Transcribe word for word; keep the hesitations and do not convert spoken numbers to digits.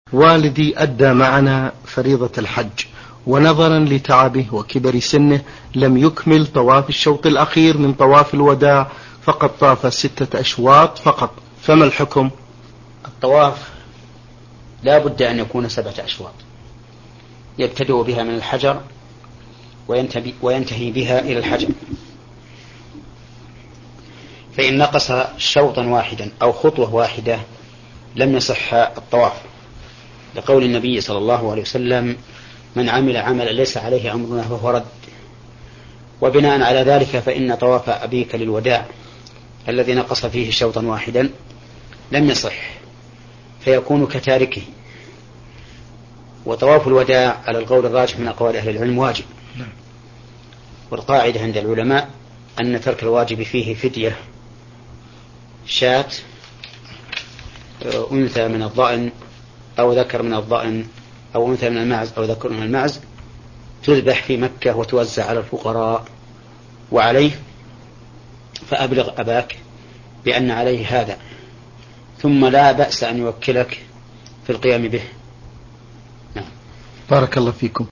والدي أدى معنا فريضة الحج، ونظرا لتعبه وكبر سنه لم يكمل طواف الشوط الأخير من طواف الوداع، فقد طاف ستة أشواط فقط، فما الحكم؟ الطواف لا بد أن يكون سبعة أشواط، يبتدئ بها من الحجر وينتهي بها إلى الحجر، فإن نقص شوطا واحدا أو خطوة واحدة لم يصح الطواف، لقول النبي صلى الله عليه وسلم: من عمل عملا ليس عليه أمرنا فهو رد. وبناء على ذلك فإن طواف أبيك للوداع الذي نقص فيه شوطا واحدا لم يصح، فيكون كتاركه. وطواف الوداع على القول الراجح من أقوال أهل العلم واجب، والقاعدة عند العلماء أن ترك الواجب فيه فدية، شاة، أنثى من الضأن أو ذكر من الضأن أو أنثى من المعز أو ذكر من المعز، تذبح في مكة وتوزع على الفقراء. وعليه فأبلغ أباك بأن عليه هذا، ثم لا بأس أن يوكلك في القيام به. بارك الله فيكم.